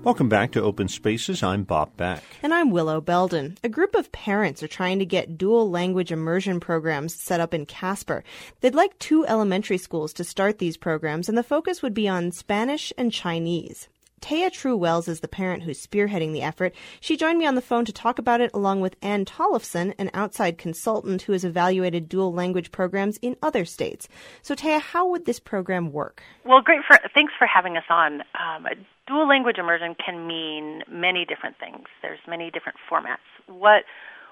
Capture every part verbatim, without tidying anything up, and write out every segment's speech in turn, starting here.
Welcome back to Open Spaces. I'm Bob Beck. And I'm Willow Belden. A group of parents are trying to get dual language immersion programs set up in Casper. They'd like two elementary schools to start these programs, and the focus would be on Spanish and Chinese. Taya True Wells is the parent who's spearheading the effort. She joined me on the phone to talk about it along with Ann Tollefson, an outside consultant who has evaluated dual language programs in other states. So Taya, how would this program work? Well, great. For, thanks for having us on. Um, dual language immersion can mean many different things. There's many different formats. What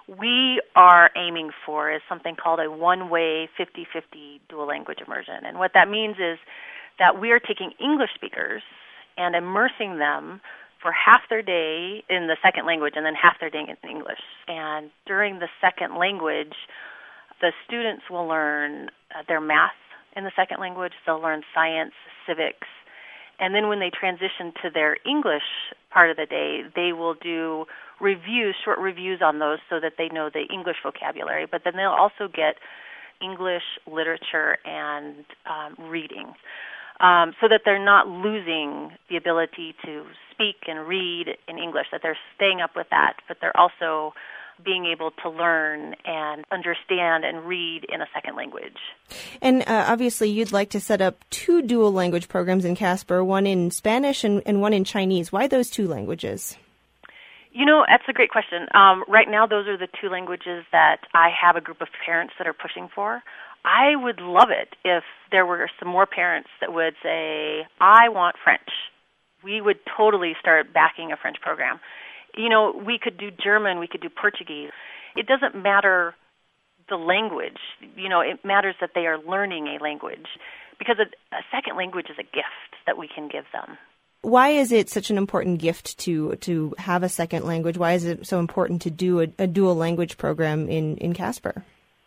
we are aiming for is something called a one-way fifty-fifty dual language immersion. And what that means is that we are taking English speakers and immersing them for half their day in the second language and then half their day in English. And during the second language, the students will learn uh, their math in the second language. They'll learn science, civics. And then when they transition to their English part of the day, they will do reviews, short reviews on those so that they know the English vocabulary. But then they'll also get English literature and um, reading. Um, so that they're not losing the ability to speak and read in English, that they're staying up with that, but they're also being able to learn and understand and read in a second language. And uh, obviously you'd like to set up two dual language programs in Casper, one in Spanish and, and one in Chinese. Why those two languages? You know, that's a great question. Um, right now, those are the two languages that I have a group of parents that are pushing for. I would love it if there were some more parents that would say, I want French. We would totally start backing a French program. You know, we could do German, we could do Portuguese. It doesn't matter the language. You know, it matters that they are learning a language because a, a second language is a gift that we can give them. Why is it such an important gift to to have a second language? Why is it so important to do a, a dual language program in, in Casper?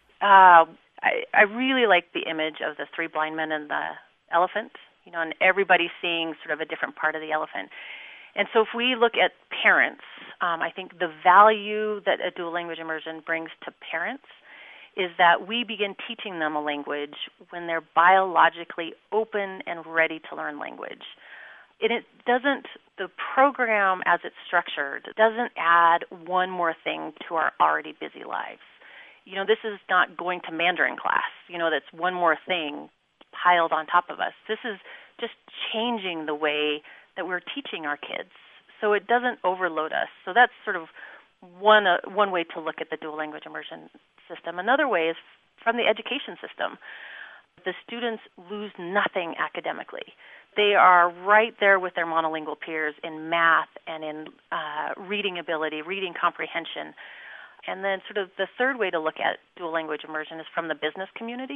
Uh I, I really like the image of the three blind men and the elephant, you know, and everybody seeing sort of a different part of the elephant. And so if we look at parents, um, I think the value that a dual language immersion brings to parents is that we begin teaching them a language when they're biologically open and ready to learn language. And it doesn't, the program as it's structured, doesn't add one more thing to our already busy lives. You know, this is not going to Mandarin class, you know, that's one more thing piled on top of us. This is just changing the way that we're teaching our kids so it doesn't overload us. So that's sort of one uh, one way to look at the dual language immersion system. Another way is from the education system. The students lose nothing academically. They are right there with their monolingual peers in math and in uh, reading ability, reading comprehension. And then sort of the third way to look at dual language immersion is from the business community.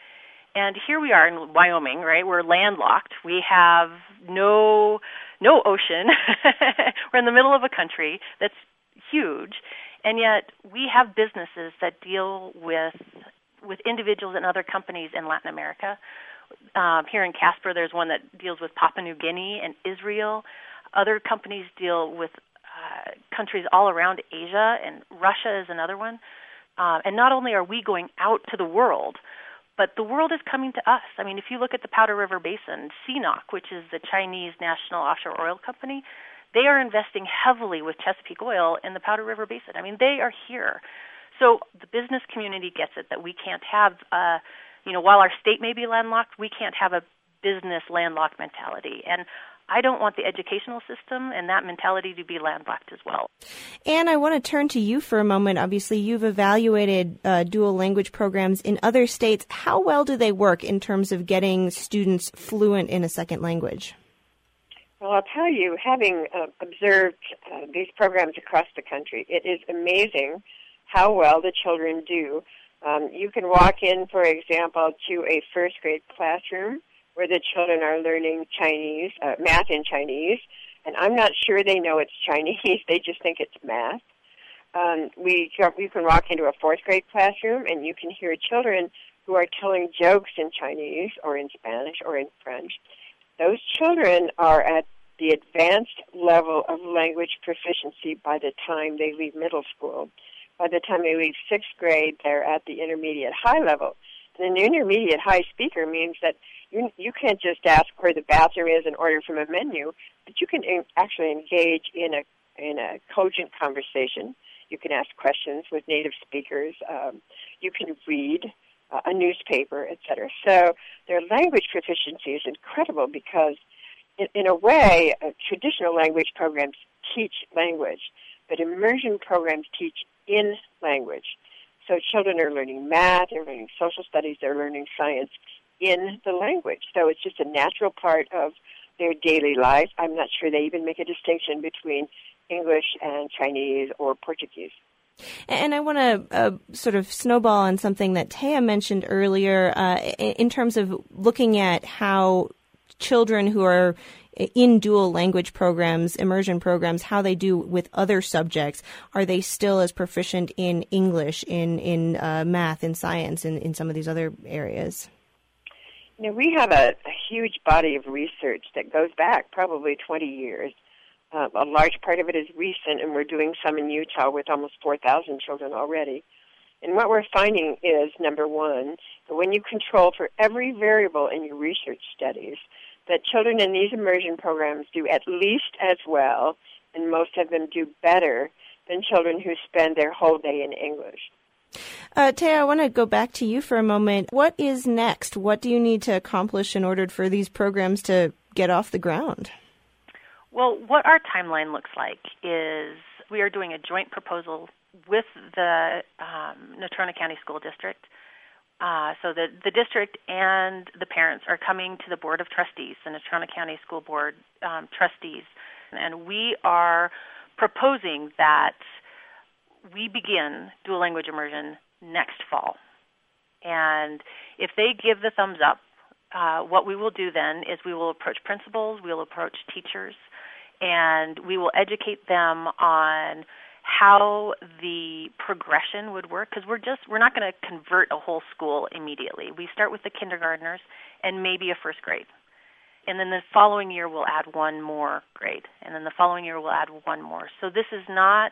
And here we are in Wyoming, right? We're landlocked. We have no no ocean. We're in the middle of a country that's huge. And yet we have businesses that deal with with individuals and other companies in Latin America. Um, here in Casper, there's one that deals with Papua New Guinea and Israel. Other companies deal with Uh, countries all around Asia, and Russia is another one. Uh, and not only are we going out to the world, but the world is coming to us. I mean, if you look at the Powder River Basin, C N O C, which is the Chinese National Offshore Oil Company, they are investing heavily with Chesapeake Oil in the Powder River Basin. I mean, they are here. So the business community gets it that we can't have, uh, you know, while our state may be landlocked, we can't have a business landlocked mentality. And I don't want the educational system and that mentality to be landlocked as well. Anne, I want to turn to you for a moment. Obviously, you've evaluated uh, dual language programs in other states. How well do they work in terms of getting students fluent in a second language? Well, I'll tell you, having uh, observed uh, these programs across the country, it is amazing how well the children do. Um, you can walk in, for example, to a first grade classroom where the children are learning Chinese, uh, math in Chinese, and I'm not sure they know it's Chinese. They just think it's math. Um, we you can walk into a fourth grade classroom and you can hear children who are telling jokes in Chinese or in Spanish or in French. Those children are at the advanced level of language proficiency by the time they leave middle school. By the time they leave sixth grade, they're at the intermediate high level. And an intermediate high speaker means that You you can't just ask where the bathroom is and order from a menu, but you can in, actually engage in a in a cogent conversation. You can ask questions with native speakers. Um, you can read uh, a newspaper, et cetera. So their language proficiency is incredible because, in, in a way, uh, traditional language programs teach language, but immersion programs teach in language. So children are learning math, they're learning social studies, they're learning science in the language. So it's just a natural part of their daily life. I'm not sure they even make a distinction between English and Chinese or Portuguese. And I want to uh, sort of snowball on something that Taya mentioned earlier uh, in terms of looking at how children who are in dual language programs, immersion programs, how they do with other subjects. Are they still as proficient in English, in, in uh, math, in science, in, in some of these other areas? You know, we have a, a huge body of research that goes back probably twenty years. Uh, a large part of it is recent, and we're doing some in Utah with almost four thousand children already. And what we're finding is, number one, that when you control for every variable in your research studies, that children in these immersion programs do at least as well, and most of them do better, than children who spend their whole day in English. Uh, Taya, I want to go back to you for a moment. What is next? What do you need to accomplish in order for these programs to get off the ground? Well, what our timeline looks like is we are doing a joint proposal with the um, Natrona County School District. Uh, so the, the district and the parents are coming to the Board of Trustees, the Natrona County School Board um, trustees, and we are proposing that we begin dual language immersion next fall. And if they give the thumbs up, uh, what we will do then is we will approach principals, we will approach teachers, and we will educate them on how the progression would work, because we're just we're not going to convert a whole school immediately. We start with the kindergartners and maybe a first grade. And then the following year we'll add one more grade. And then the following year we'll add one more. So this is not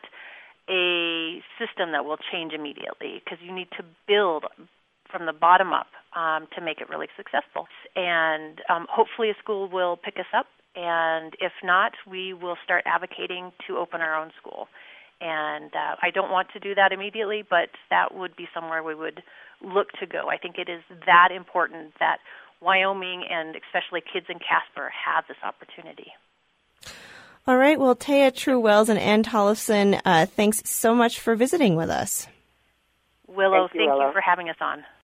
a system that will change immediately, because you need to build from the bottom up um, to make it really successful. And um, hopefully a school will pick us up, and if not, we will start advocating to open our own school. And uh, I don't want to do that immediately, but that would be somewhere we would look to go. I think it is that important that Wyoming and especially kids in Casper have this opportunity. All right. Well, Taya True-Wells and Ann Tollefson, uh, thanks so much for visiting with us. Willow, thank you, thank Willow. you for having us on.